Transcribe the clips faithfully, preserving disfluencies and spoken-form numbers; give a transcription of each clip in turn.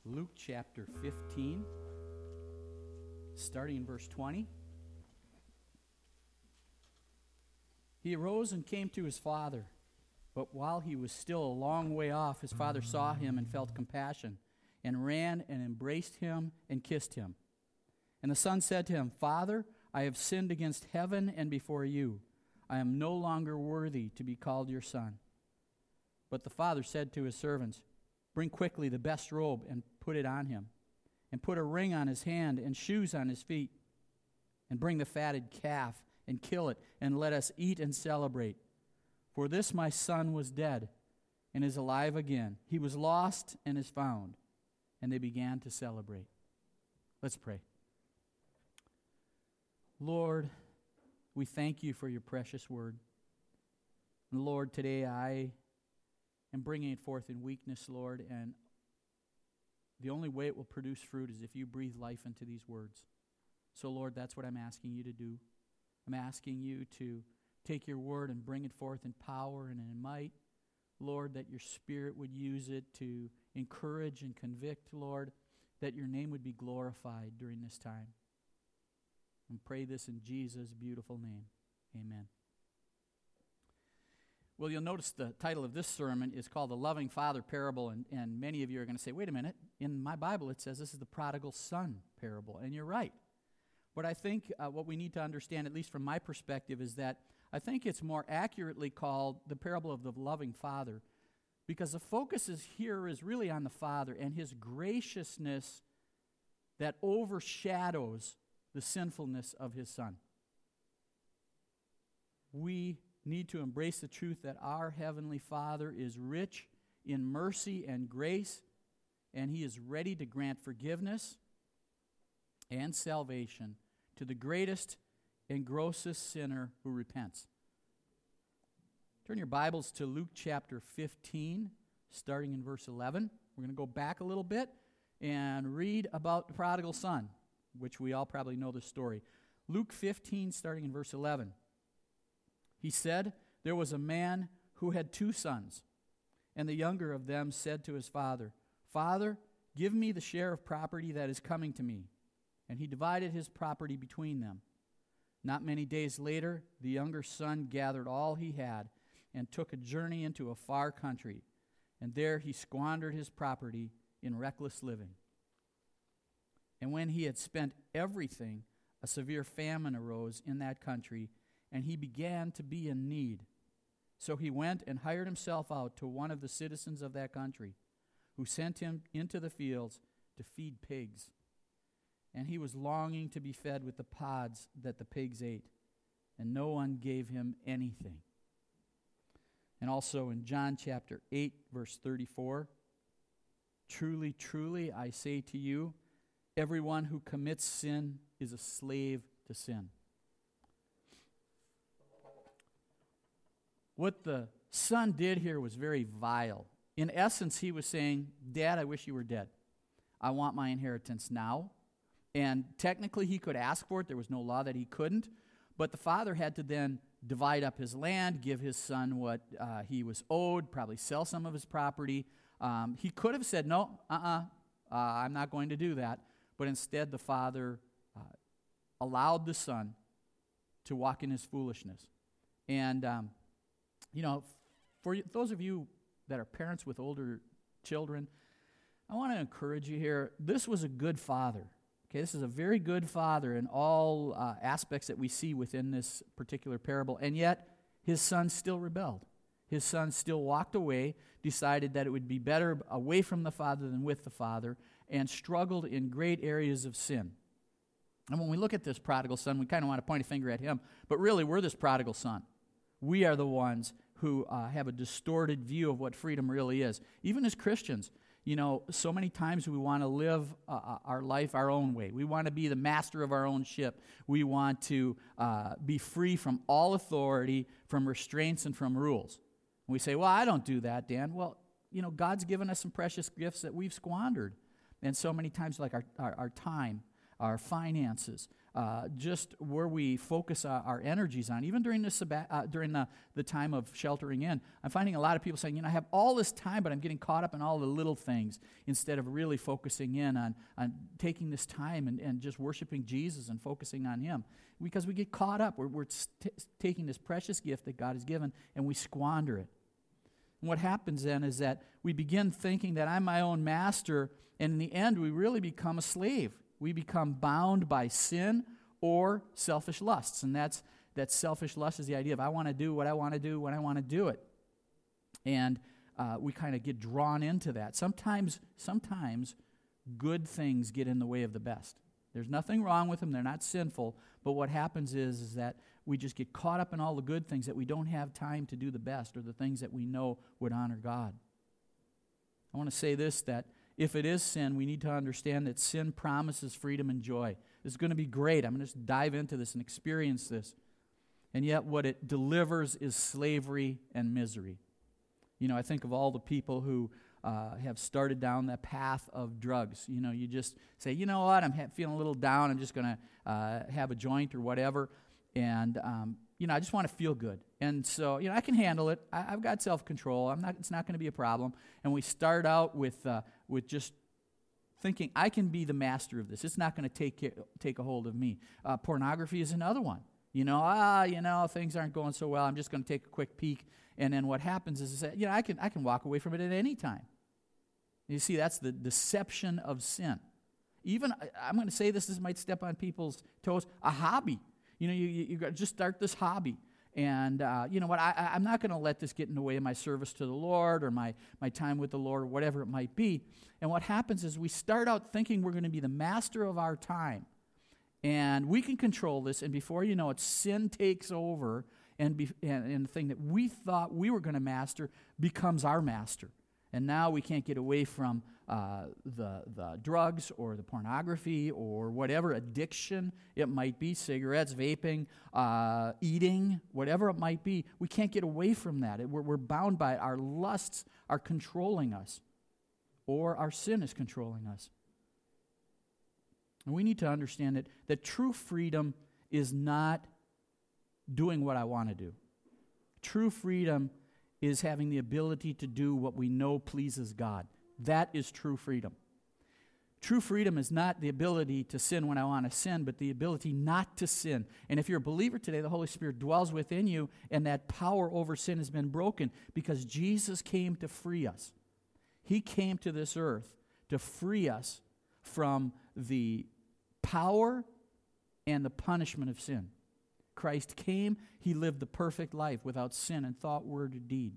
Luke chapter fifteen, starting in verse twenty. He arose and came to his father, but while he was still a long way off, his father saw him and felt compassion, and ran and embraced him and kissed him. And the son said to him, "Father, I have sinned against heaven and before you. I am no longer worthy to be called your son." But the father said to his servants, "Bring quickly the best robe and put it on him, and put a ring on his hand and shoes on his feet. And bring the fatted calf and kill it, and let us eat and celebrate. For this my son was dead and is alive again. He was lost and is found." And they began to celebrate. Let's pray. Lord, we thank you for your precious word. And Lord, today I am bringing it forth in weakness, Lord, and the only way it will produce fruit is if you breathe life into these words. So, Lord, that's what I'm asking you to do. I'm asking you to take your word and bring it forth in power and in might. Lord, that your Spirit would use it to encourage and convict, Lord, that your name would be glorified during this time. And pray this in Jesus' beautiful name. Amen. Well, you'll notice the title of this sermon is called The Loving Father Parable, and, and many of you are going to say, wait a minute, in my Bible it says this is the prodigal son parable, and you're right. But I think uh, what we need to understand, at least from my perspective, is that I think it's more accurately called the parable of the loving father, because the focus is here is really on the father and his graciousness that overshadows the sinfulness of his son. We need to embrace the truth that our Heavenly Father is rich in mercy and grace, and He is ready to grant forgiveness and salvation to the greatest and grossest sinner who repents. Turn your Bibles to Luke chapter fifteen, starting in verse eleven. We're going to go back a little bit and read about the prodigal son, which we all probably know the story. Luke fifteen, starting in verse eleven. He said, "There was a man who had two sons, and the younger of them said to his father, 'Father, give me the share of property that is coming to me.' And he divided his property between them. Not many days later, the younger son gathered all he had and took a journey into a far country, and there he squandered his property in reckless living. And when he had spent everything, a severe famine arose in that country, and he began to be in need. So he went and hired himself out to one of the citizens of that country, who sent him into the fields to feed pigs. And he was longing to be fed with the pods that the pigs ate, and no one gave him anything." And also in John chapter eight, verse thirty-four, "Truly, truly, I say to you, everyone who commits sin is a slave to sin." What the son did here was very vile. In essence, he was saying, "Dad, I wish you were dead. I want my inheritance now." And technically, he could ask for it. There was no law that he couldn't. But the father had to then divide up his land, give his son what uh, he was owed, probably sell some of his property. Um, he could have said, "No, uh-uh, uh, I'm not going to do that." But instead, the father uh, allowed the son to walk in his foolishness. And um, You know, for those of you that are parents with older children, I want to encourage you here. This was a good father. Okay, this is a very good father in all uh, aspects that we see within this particular parable, and yet his son still rebelled. His son still walked away, decided that it would be better away from the father than with the father, and struggled in great areas of sin. And when we look at this prodigal son, we kind of want to point a finger at him, but really we're this prodigal son. We are the ones who uh, have a distorted view of what freedom really is. Even as Christians, you know, so many times we want to live uh, our life our own way. We want to be the master of our own ship. We want to uh, be free from all authority, from restraints, and from rules. And we say, "Well, I don't do that, Dan." Well, you know, God's given us some precious gifts that we've squandered. And so many times, like our, our, our time, our finances, uh, just where we focus our, our energies on, even during the sabbat, uh, during the, the time of sheltering in. I'm finding a lot of people saying, you know, I have all this time, but I'm getting caught up in all the little things instead of really focusing in on, on taking this time and, and just worshiping Jesus and focusing on Him. Because we get caught up. We're, we're t- taking this precious gift that God has given, and we squander it. And what happens then is that we begin thinking that I'm my own master, and in the end, we really become a slave. We become bound by sin or selfish lusts. And that's that selfish lust is the idea of I want to do what I want to do when I want to do it. And uh, we kind of get drawn into that. Sometimes, sometimes good things get in the way of the best. There's nothing wrong with them. They're not sinful. But what happens is, is that we just get caught up in all the good things that we don't have time to do the best or the things that we know would honor God. I want to say this, that if it is sin, we need to understand that sin promises freedom and joy. This is going to be great. I'm going to just dive into this and experience this. And yet what it delivers is slavery and misery. You know, I think of all the people who uh, have started down that path of drugs. You know, you just say, you know what, I'm ha- feeling a little down. I'm just going to uh, have a joint or whatever. And, um, you know, I just want to feel good. And so, you know, I can handle it. I, I've got self-control. I'm not. It's not going to be a problem. And we start out with uh, with just thinking, I can be the master of this. It's not going to take take a hold of me. Uh, pornography is another one. You know, ah, you know, things aren't going so well. I'm just going to take a quick peek. And then what happens is, that, you know, I can I can walk away from it at any time. You see, that's the deception of sin. Even, I'm going to say this, this might step on people's toes, a hobby. You know, you, you, you got to just start this hobby. And uh, you know what, I, I'm not going to let this get in the way of my service to the Lord or my, my time with the Lord or whatever it might be. And what happens is we start out thinking we're going to be the master of our time. And we can control this, and before you know it, sin takes over, and, be, and, and the thing that we thought we were going to master becomes our master. And now we can't get away from uh, the the drugs or the pornography or whatever addiction it might be, cigarettes, vaping, uh, eating, whatever it might be. We can't get away from that. It, we're, we're bound by it. Our lusts are controlling us, or our sin is controlling us. And we need to understand that, that true freedom is not doing what I want to do. True freedom is having the ability to do what we know pleases God. That is true freedom. True freedom is not the ability to sin when I want to sin, but the ability not to sin. And if you're a believer today, the Holy Spirit dwells within you, and that power over sin has been broken because Jesus came to free us. He came to this earth to free us from the power and the punishment of sin. Christ came, He lived the perfect life without sin in thought, word, or deed.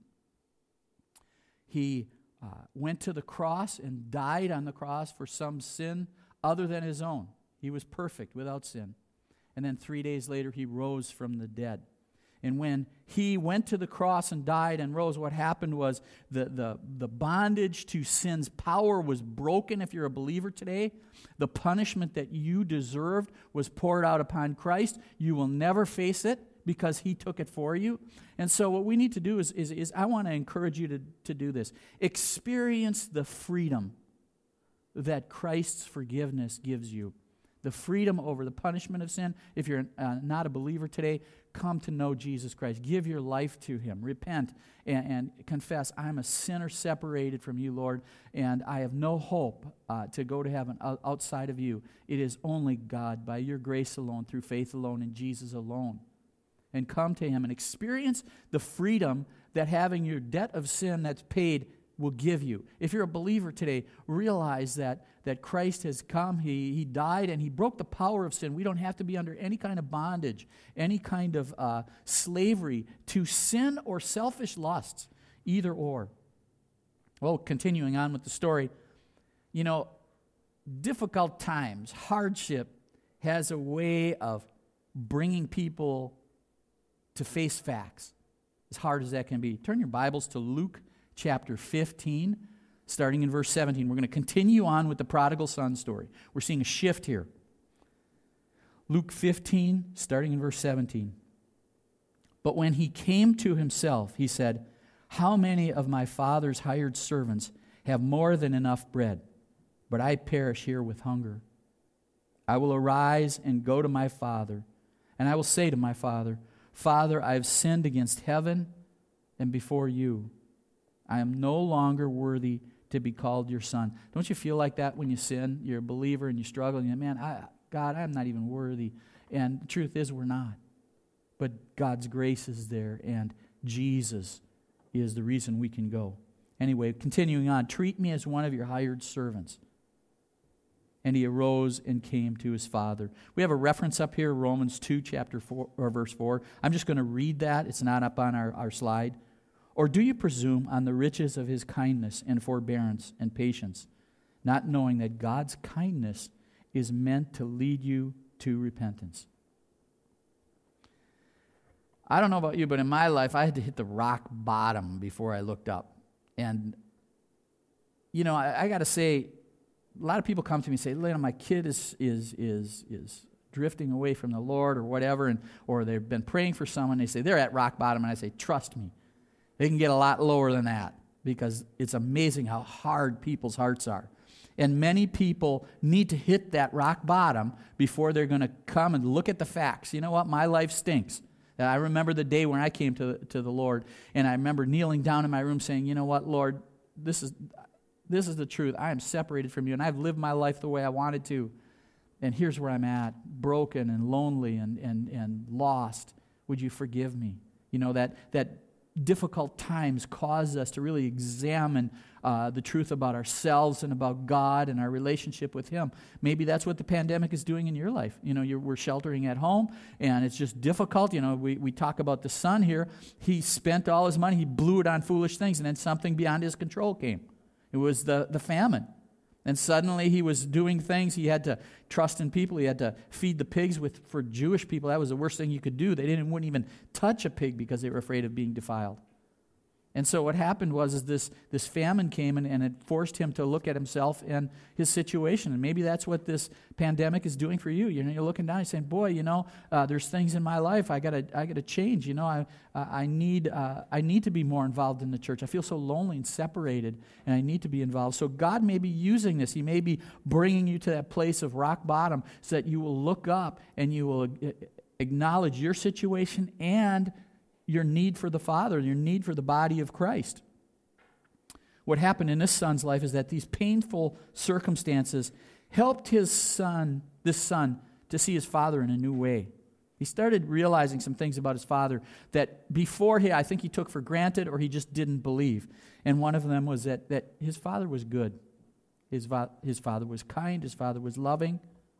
He uh, went to the cross and died on the cross for some sin other than His own. He was perfect without sin. And then three days later, He rose from the dead. And when He went to the cross and died and rose, what happened was the, the, the bondage to sin's power was broken. If you're a believer today, the punishment that you deserved was poured out upon Christ. You will never face it because He took it for you. And so what we need to do is, is, is I want to encourage you to, to do this. Experience the freedom that Christ's forgiveness gives you. The freedom over the punishment of sin. If you're uh, not a believer today, come to know Jesus Christ. Give your life to Him. Repent and, and confess, I'm a sinner separated from You, Lord, and I have no hope uh, to go to heaven outside of You. It is only God, by Your grace alone, through faith alone, in Jesus alone. And come to Him and experience the freedom that having your debt of sin that's paid will give you. If you're a believer today, realize that, that Christ has come, he, he died, and He broke the power of sin. We don't have to be under any kind of bondage, any kind of uh, slavery to sin or selfish lusts, either or. Well, continuing on with the story, you know, difficult times, hardship has a way of bringing people to face facts, as hard as that can be. Turn your Bibles to Luke chapter fifteen, starting in verse seventeen. We're going to continue on with the prodigal son story. We're seeing a shift here. Luke fifteen, starting in verse seventeen. But when he came to himself, he said, "How many of my father's hired servants have more than enough bread, but I perish here with hunger? I will arise and go to my father, and I will say to my father, Father, I have sinned against heaven and before you. I am no longer worthy to be called your son. Don't you feel like that when you sin? You're a believer and you struggle, and you man, I, God, I'm not even worthy. And the truth is, we're not. But God's grace is there, and Jesus is the reason we can go. Anyway, continuing on, treat me as one of your hired servants. And he arose and came to his father. We have a reference up here, Romans two, chapter four, or verse four. I'm just going to read that. It's not up on our, our slide. Or do you presume on the riches of his kindness and forbearance and patience, not knowing that God's kindness is meant to lead you to repentance? I don't know about you, but in my life, I had to hit the rock bottom before I looked up. And, you know, I, I got to say, a lot of people come to me and say, Lena, my kid is is is is drifting away from the Lord or whatever, and or they've been praying for someone. They say, they're at rock bottom. And I say, trust me, they can get a lot lower than that, because it's amazing how hard people's hearts are. And many people need to hit that rock bottom before they're going to come and look at the facts. You know what? My life stinks. I remember the day when I came to, to the Lord, and I remember kneeling down in my room saying, you know what, Lord, this is this is the truth. I am separated from you, and I've lived my life the way I wanted to. And here's where I'm at, broken and lonely and, and, and lost. Would you forgive me? You know, that that difficult times cause us to really examine uh, the truth about ourselves and about God and our relationship with Him. Maybe that's what the pandemic is doing in your life. You know, you're, we're sheltering at home, and it's just difficult. You know, we, we talk about the son here. He spent all his money. He blew it on foolish things, and then something beyond his control came. It was the, the famine. And suddenly he was doing things. He had to trust in people. He had to feed the pigs. With for Jewish people, that was the worst thing you could do. They didn't wouldn't even touch a pig because they were afraid of being defiled. And so what happened was is this, this famine came, and, and it forced him to look at himself and his situation. And maybe that's what this pandemic is doing for you. You know, you're looking down, you're saying, boy, you know, uh, there's things in my life I gotta I gotta change. You know, I uh, I need uh, I need to be more involved in the church. I feel so lonely and separated, and I need to be involved. So God may be using this. He may be bringing you to that place of rock bottom so that you will look up and you will acknowledge your situation and your need for the Father, your need for the body of Christ. What happened in this son's life is that these painful circumstances helped his son, this son, to see his father in a new way. He started realizing some things about his father that before he, I think he took for granted or he just didn't believe. And one of them was that, that his father was good. His, his father was kind. His father was loving.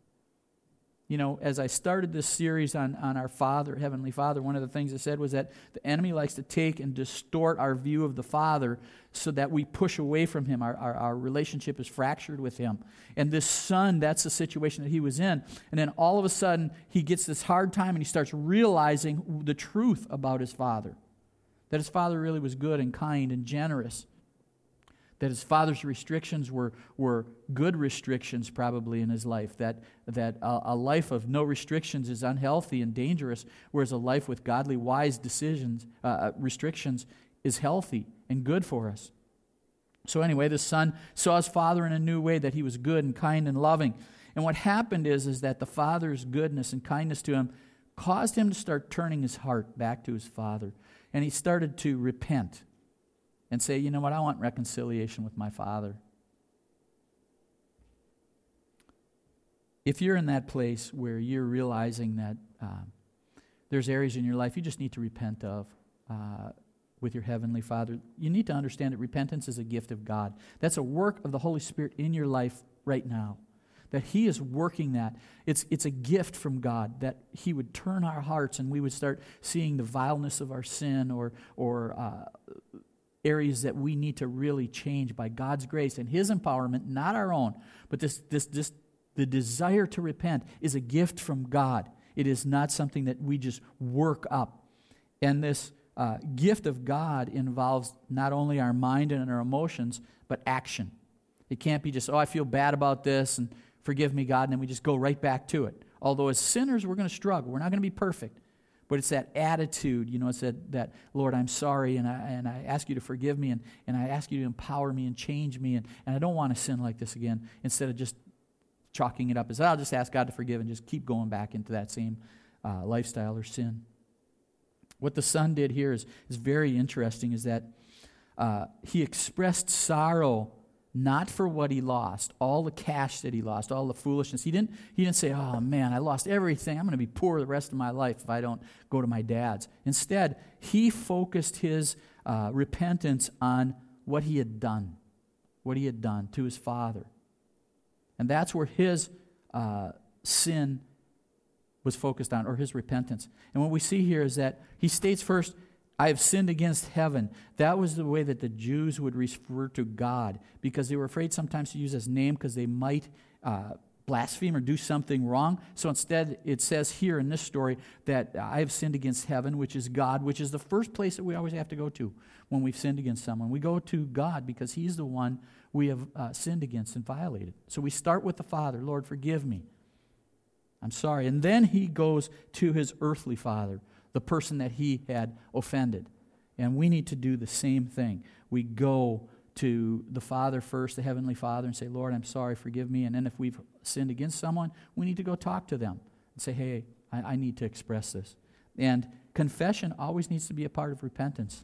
You know, as I started this series on, on our Father, Heavenly Father, one of the things I said was that the enemy likes to take and distort our view of the Father so that we push away from Him. Our, our, our relationship is fractured with Him. And this son, that's the situation that he was in. And then all of a sudden, he gets this hard time and he starts realizing the truth about his father. That his father really was good and kind and generous. That his father's restrictions were, were good restrictions probably in his life. That, that a, a life of no restrictions is unhealthy and dangerous, whereas a life with godly, wise decisions, uh, restrictions is healthy and good for us. So anyway, the son saw his father in a new way, that he was good and kind and loving. And what happened is, is that the father's goodness and kindness to him caused him to start turning his heart back to his father. And he started to repent and say, you know what, I want reconciliation with my father. If you're in that place where you're realizing that uh, there's areas in your life you just need to repent of uh, with your Heavenly Father, you need to understand that repentance is a gift of God. That's a work of the Holy Spirit in your life right now. That He is working that. It's, it's a gift from God that He would turn our hearts and we would start seeing the vileness of our sin or or uh, areas that we need to really change by God's grace and His empowerment, not our own. But this, this, this, the desire to repent is a gift from God. It is not something that we just work up. And this uh, gift of God involves not only our mind and our emotions, but action. It can't be just, oh, I feel bad about this, and forgive me, God, and then we just go right back to it. Although as sinners, we're going to struggle. We're not going to be perfect. But it's that attitude, you know, it's that, that Lord, I'm sorry, and I and I ask you to forgive me, and, and I ask you to empower me and change me, and, and I don't want to sin like this again, instead of just chalking it up as, I'll just ask God to forgive and just keep going back into that same uh, lifestyle or sin. What the son did here is, is very interesting, is that uh, he expressed sorrow not for what he lost, all the cash that he lost, all the foolishness. He didn't, he didn't say, oh man, I lost everything. I'm going to be poor the rest of my life if I don't go to my dad's. Instead, he focused his uh, repentance on what he had done, what he had done to his father. And that's where his uh, sin was focused on, or his repentance. And what we see here is that he states first, I have sinned against heaven. That was the way that the Jews would refer to God, because they were afraid sometimes to use his name because they might uh, blaspheme or do something wrong. So instead, it says here in this story that I have sinned against heaven, which is God, which is the first place that we always have to go to when we've sinned against someone. We go to God because he's the one we have uh, sinned against and violated. So we start with the Father. Lord, forgive me. I'm sorry. And then he goes to his earthly father, the person that he had offended. And we need to do the same thing. We go to the Father first, the Heavenly Father, and say, Lord, I'm sorry, forgive me. And then if we've sinned against someone, we need to go talk to them and say, hey, I, I need to express this. And confession always needs to be a part of repentance.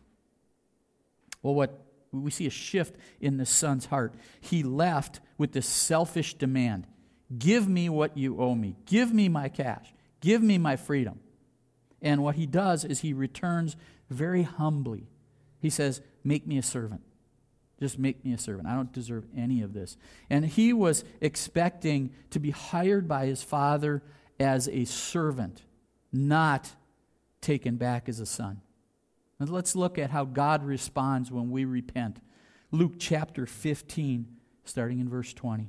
Well, what we see a shift in the son's heart. He left with this selfish demand. Give me what you owe me. Give me my cash. Give me my freedom. And what he does is he returns very humbly. He says, make me a servant. Just make me a servant. I don't deserve any of this. And he was expecting to be hired by his father as a servant, not taken back as a son. And let's look at how God responds when we repent. Luke chapter fifteen, starting in verse twenty.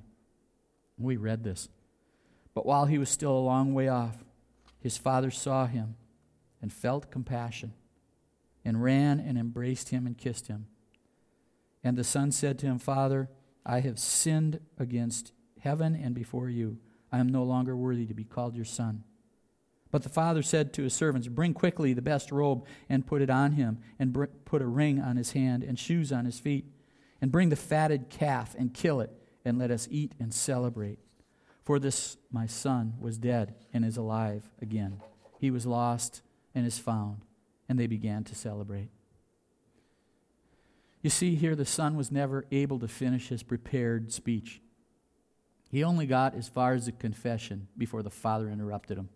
We read this. But while he was still a long way off, his father saw him and felt compassion, and ran and embraced him and kissed him. And the son said to him, Father, I have sinned against heaven and before you. I am no longer worthy to be called your son. But the father said to his servants, bring quickly the best robe and put it on him, and br- put a ring on his hand and shoes on his feet, and bring the fatted calf and kill it, and let us eat and celebrate. For this my son was dead and is alive again. He was lost and is found. And they began to celebrate. You see here, the son was never able to finish his prepared speech. He only got as far as the confession before the father interrupted him.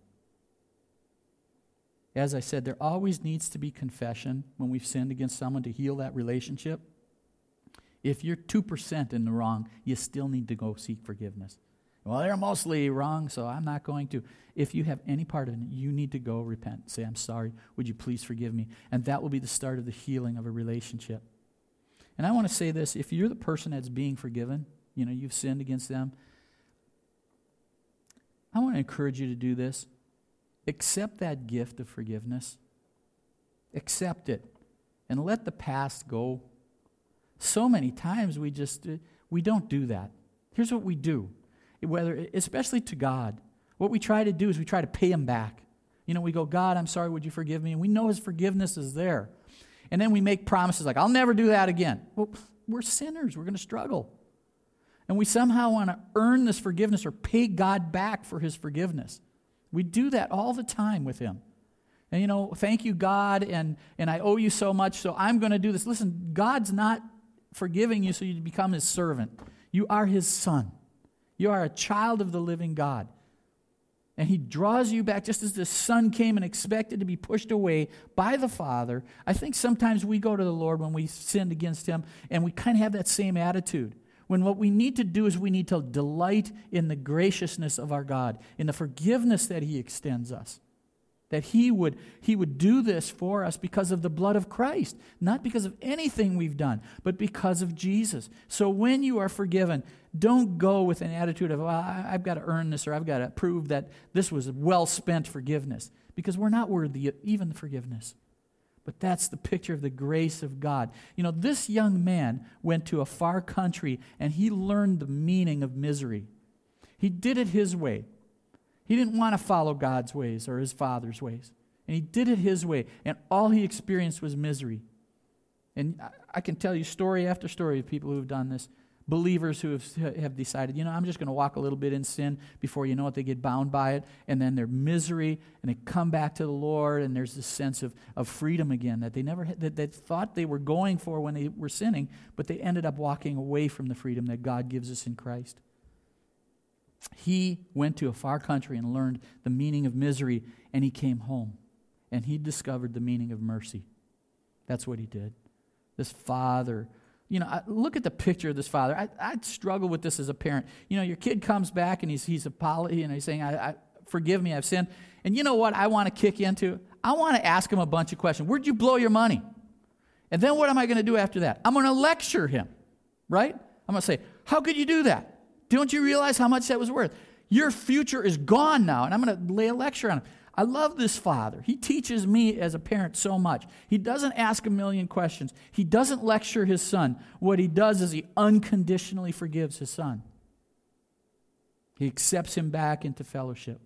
As I said, there always needs to be confession when we've sinned against someone to heal that relationship. If you're two percent in the wrong, you still need to go seek forgiveness. Well, they're mostly wrong, so I'm not going to. If you have any part of it, you need to go repent. Say, I'm sorry. Would you please forgive me? And that will be the start of the healing of a relationship. And I want to say this. If you're the person that's being forgiven, you know, you've sinned against them, I want to encourage you to do this. Accept that gift of forgiveness. Accept it. And let the past go. So many times we just, we don't do that. Here's what we do. Whether, especially to God, what we try to do is we try to pay him back. You know, we go, God, I'm sorry, would you forgive me? And we know his forgiveness is there. And then we make promises like, I'll never do that again. Well, we're sinners. We're going to struggle. And we somehow want to earn this forgiveness or pay God back for his forgiveness. We do that all the time with him. And, you know, thank you, God, and, and I owe you so much, so I'm going to do this. Listen, God's not forgiving you so you become his servant. You are his son. You are a child of the living God. And he draws you back just as the son came and expected to be pushed away by the Father. I think sometimes we go to the Lord when we sinned against him, and we kind of have that same attitude. When what we need to do is we need to delight in the graciousness of our God, in the forgiveness that he extends us. That he would, he would do this for us because of the blood of Christ, not because of anything we've done, but because of Jesus. So when you are forgiven, don't go with an attitude of, well, I've got to earn this, or I've got to prove that this was well-spent forgiveness, because we're not worthy of even forgiveness. But that's the picture of the grace of God. You know, this young man went to a far country, and he learned the meaning of misery. He did it his way. He didn't want to follow God's ways or his father's ways. And he did it his way. And all he experienced was misery. And I can tell you story after story of people who have done this. believers who have, have decided, you know, I'm just going to walk a little bit in sin. Before you know it, they get bound by it, and then their misery, and they come back to the Lord, and there's this sense of, of freedom again that they never had, that they thought they were going for when they were sinning, but they ended up walking away from the freedom that God gives us in Christ. He went to a far country and learned the meaning of misery, and he came home, and he discovered the meaning of mercy. That's what he did. This father, you know, I, look at the picture of this father. I, I struggle with this as a parent. You know, your kid comes back and he's he's apology and he's saying, I, I, forgive me, I've sinned. And you know what I want to kick into? I want to ask him a bunch of questions. Where'd you blow your money? And then what am I going to do after that? I'm going to lecture him, right? I'm going to say, how could you do that? Don't you realize how much that was worth? Your future is gone now. And I'm going to lay a lecture on him. I love this father. He teaches me as a parent so much. He doesn't ask a million questions. He doesn't lecture his son. What he does is he unconditionally forgives his son. He accepts him back into fellowship.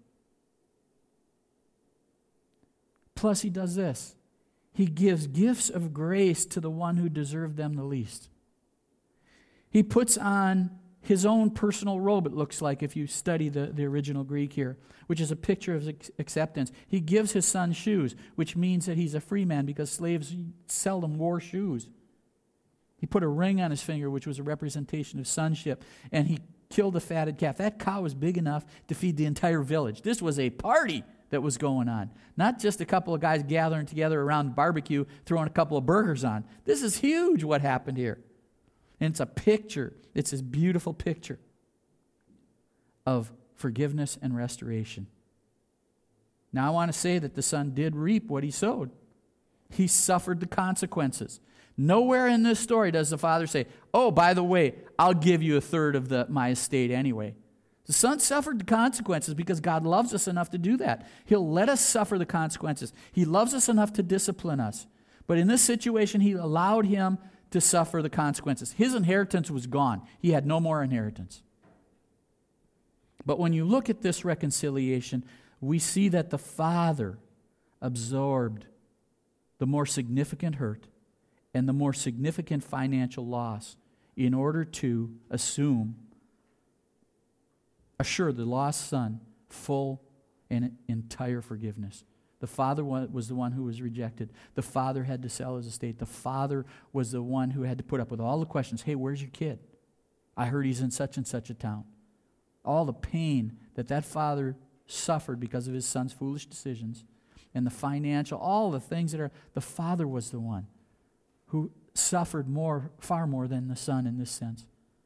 Plus, he does this. He gives gifts of grace to the one who deserved them the least. He puts on his own personal robe, it looks like, if you study the, the original Greek here, which is a picture of acceptance. He gives his son shoes, which means that he's a free man because slaves seldom wore shoes. He put a ring on his finger, which was a representation of sonship, and he killed a fatted calf. That cow was big enough to feed the entire village. This was a party that was going on, not just a couple of guys gathering together around the barbecue, throwing a couple of burgers on. This is huge what happened here. And it's a picture. It's this beautiful picture of forgiveness and restoration. Now, I want to say that the son did reap what he sowed. He suffered the consequences. Nowhere in this story does the father say, oh, by the way, I'll give you a third of the, my estate anyway. The son suffered the consequences because God loves us enough to do that. He'll let us suffer the consequences. He loves us enough to discipline us. But in this situation, he allowed him to suffer the consequences. His inheritance was gone. He had no more inheritance. But when you look at this reconciliation, we see that the father absorbed the more significant hurt and the more significant financial loss in order to assume, assure the lost son full and entire forgiveness. The father was the one who was rejected. The father had to sell his estate. The father was the one who had to put up with all the questions. Hey, where's your kid? I heard he's in such and such a town. All the pain that that father suffered because of his son's foolish decisions and the financial, all the things that are, the father was the one who suffered more, far more than the son in this sense.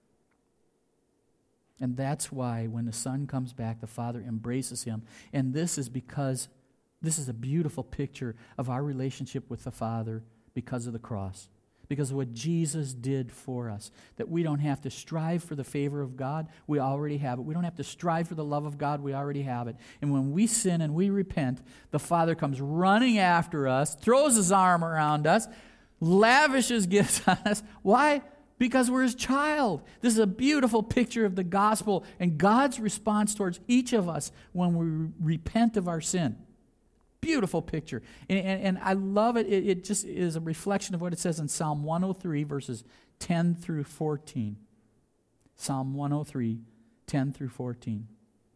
And that's why when the son comes back, the father embraces him. And this is because this is a beautiful picture of our relationship with the Father because of the cross. Because of what Jesus did for us. That we don't have to strive for the favor of God. We already have it. We don't have to strive for the love of God. We already have it. And when we sin and we repent, the Father comes running after us, throws his arm around us, lavishes gifts on us. Why? Because we're his child. This is a beautiful picture of the gospel and God's response towards each of us when we repent of our sin. Beautiful picture. And, and, and I love it. it. It just is a reflection of what it says in Psalm one oh three, verses ten through fourteen. Psalm one oh three, ten through fourteen.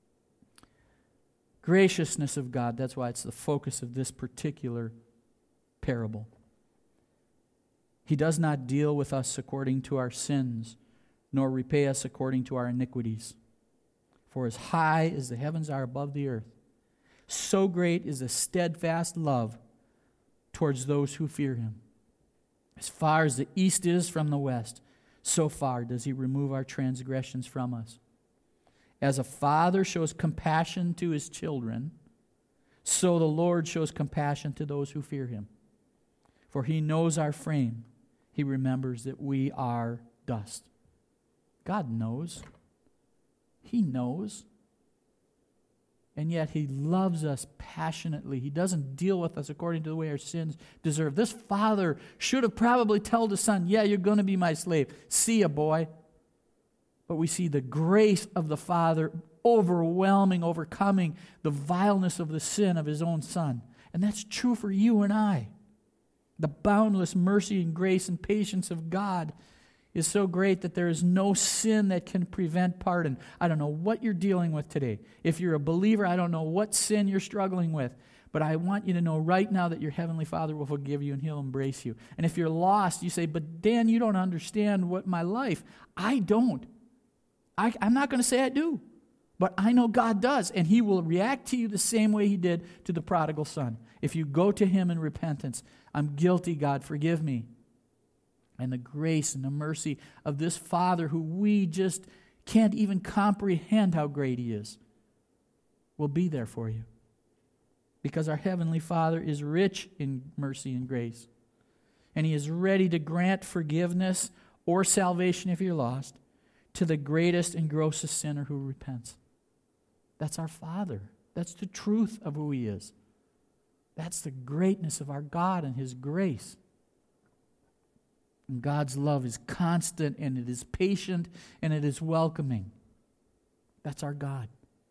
Graciousness of God, that's why it's the focus of this particular parable. He does not deal with us according to our sins, nor repay us according to our iniquities. For as high as the heavens are above the earth, so great is the steadfast love towards those who fear him. As far as the east is from the west, so far does he remove our transgressions from us. As a father shows compassion to his children, so the Lord shows compassion to those who fear him. For he knows our frame. He remembers that we are dust. God knows. He knows. And yet he loves us passionately. He doesn't deal with us according to the way our sins deserve. This father should have probably told his son, yeah, you're going to be my slave. See ya, boy. But we see the grace of the father overwhelming, overcoming the vileness of the sin of his own son. And that's true for you and I. The boundless mercy and grace and patience of God is so great that there is no sin that can prevent pardon. I don't know what you're dealing with today. If you're a believer, I don't know what sin you're struggling with. But I want you to know right now that your Heavenly Father will forgive you and He'll embrace you. And if you're lost, you say, but Dan, you don't understand what my life. I don't. I, I'm not going to say I do. But I know God does. And He will react to you the same way He did to the prodigal son. If you go to Him in repentance, I'm guilty, God, forgive me. And the grace and the mercy of this Father who we just can't even comprehend how great He is will be there for you. Because our Heavenly Father is rich in mercy and grace. And He is ready to grant forgiveness or salvation if you're lost to the greatest and grossest sinner who repents. That's our Father. That's the truth of who He is. That's the greatness of our God and His grace. And God's love is constant and it is patient and it is welcoming. That's our God.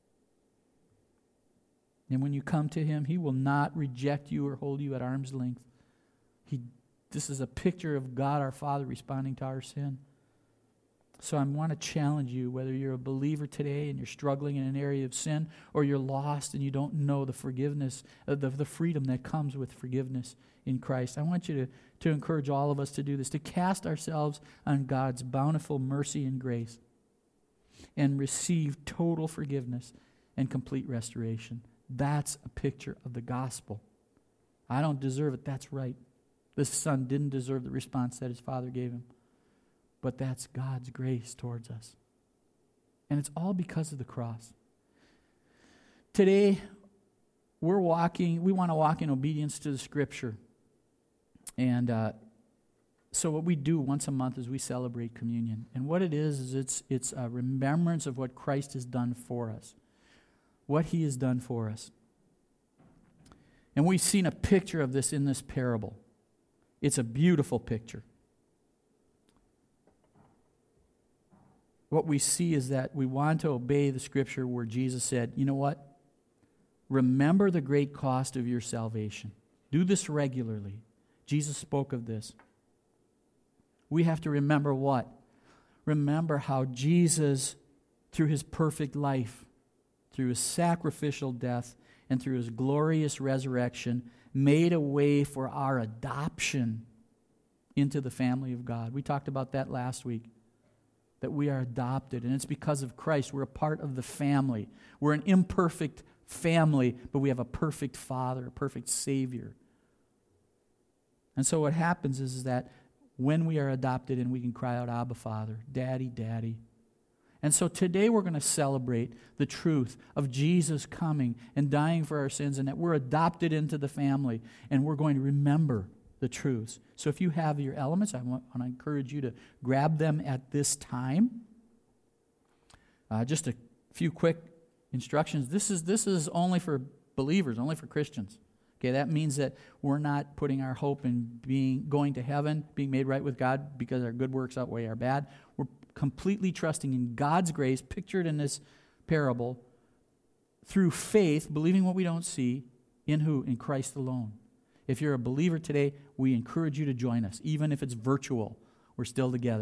And when you come to Him, He will not reject you or hold you at arm's length. He, this is a picture of God our Father responding to our sin. So I want to challenge you, whether you're a believer today and you're struggling in an area of sin, or you're lost and you don't know the forgiveness, uh, the, the freedom that comes with forgiveness in Christ. I want you to, to encourage all of us to do this, to cast ourselves on God's bountiful mercy and grace and receive total forgiveness and complete restoration. That's a picture of the gospel. I don't deserve it. That's right. This son didn't deserve the response that his father gave him. But that's God's grace towards us. And it's all because of the cross. Today, we're walking, we want to walk in obedience to the Scripture. And uh, so what we do once a month is we celebrate communion. And what it is, is it's, it's a remembrance of what Christ has done for us. What He has done for us. And we've seen a picture of this in this parable. It's a beautiful picture. What we see is that we want to obey the Scripture where Jesus said, you know what? Remember the great cost of your salvation. Do this regularly. Jesus spoke of this. We have to remember what? Remember how Jesus, through His perfect life, through His sacrificial death, and through His glorious resurrection, made a way for our adoption into the family of God. We talked about that last week. That we are adopted, and it's because of Christ. We're a part of the family. We're an imperfect family, but we have a perfect Father, a perfect Savior. And so what happens is, is that when we are adopted and we can cry out, Abba, Father, Daddy, Daddy. And so today we're going to celebrate the truth of Jesus coming and dying for our sins, and that we're adopted into the family, and we're going to remember the truths. So if you have your elements, I want, want to encourage you to grab them at this time. Uh, just a few quick instructions. This is this is only for believers, only for Christians. Okay, that means that we're not putting our hope in being going to heaven, being made right with God because our good works outweigh our bad. We're completely trusting in God's grace, pictured in this parable, through faith, believing what we don't see, in who? In Christ alone. If you're a believer today, we encourage you to join us, even if it's virtual. We're still together.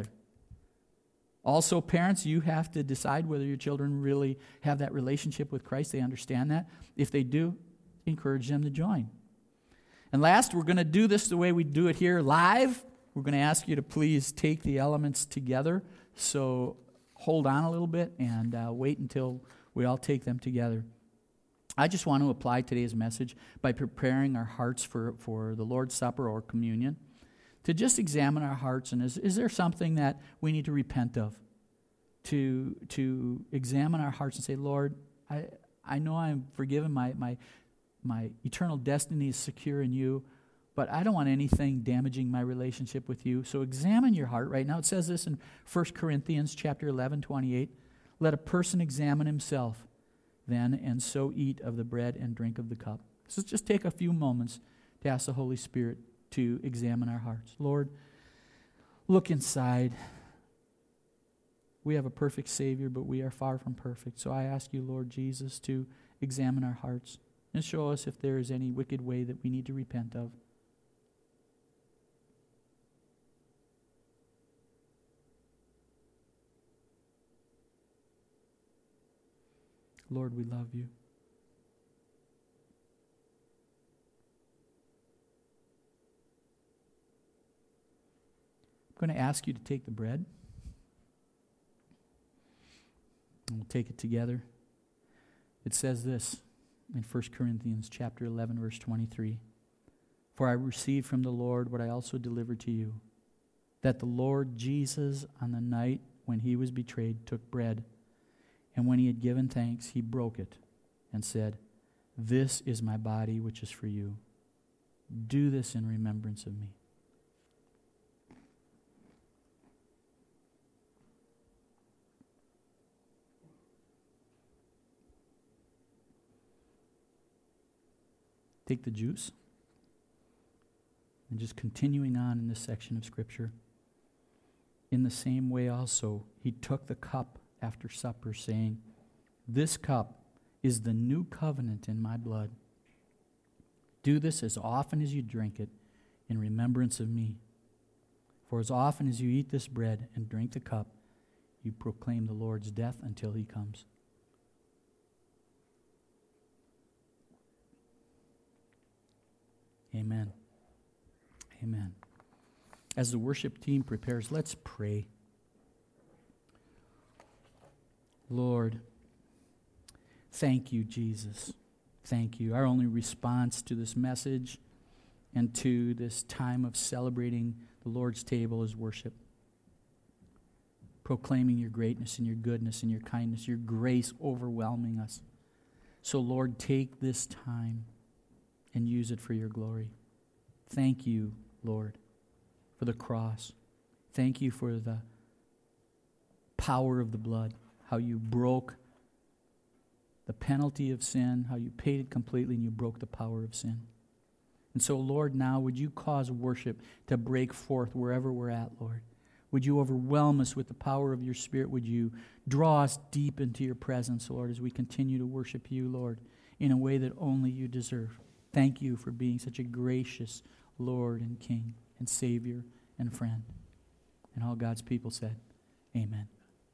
Also, parents, you have to decide whether your children really have that relationship with Christ. They understand that. If they do, encourage them to join. And last, we're going to do this the way we do it here live. We're going to ask you to please take the elements together. So hold on a little bit and uh, wait until we all take them together. I just want to apply today's message by preparing our hearts for, for the Lord's Supper or communion, to just examine our hearts, and is, is there something that we need to repent of? To, to examine our hearts and say, Lord, I, I know I'm forgiven, my, my, my eternal destiny is secure in you, but I don't want anything damaging my relationship with you. So examine your heart right now. It says this in First Corinthians chapter eleven, twenty-eight. Let a person examine himself then, and so eat of the bread and drink of the cup. So let's just take a few moments to ask the Holy Spirit to examine our hearts. Lord, look inside. We have a perfect Savior, but we are far from perfect. So I ask you, Lord Jesus, to examine our hearts and show us if there is any wicked way that we need to repent of. Lord, we love you. I'm going to ask you to take the bread. And we'll take it together. It says this in First Corinthians chapter eleven, verse twenty-three. For I received from the Lord what I also delivered to you, that the Lord Jesus, on the night when he was betrayed, took bread, and when he had given thanks, he broke it and said, "This is my body, which is for you. Do this in remembrance of me." Take the juice. And just continuing on in this section of Scripture. In the same way also, he took the cup after supper, saying, "This cup is the new covenant in my blood. Do this as often as you drink it in remembrance of me. For as often as you eat this bread and drink the cup, you proclaim the Lord's death until he comes." Amen. Amen. As the worship team prepares, let's pray. Lord, thank you, Jesus. Thank you. Our only response to this message and to this time of celebrating the Lord's table is worship. Proclaiming your greatness and your goodness and your kindness, your grace overwhelming us. So, Lord, take this time and use it for your glory. Thank you, Lord, for the cross. Thank you for the power of the blood, how you broke the penalty of sin, how you paid it completely and you broke the power of sin. And so, Lord, now would you cause worship to break forth wherever we're at, Lord? Would you overwhelm us with the power of your Spirit? Would you draw us deep into your presence, Lord, as we continue to worship you, Lord, in a way that only you deserve. Thank you for being such a gracious Lord and King and Savior and friend. And all God's people said, amen.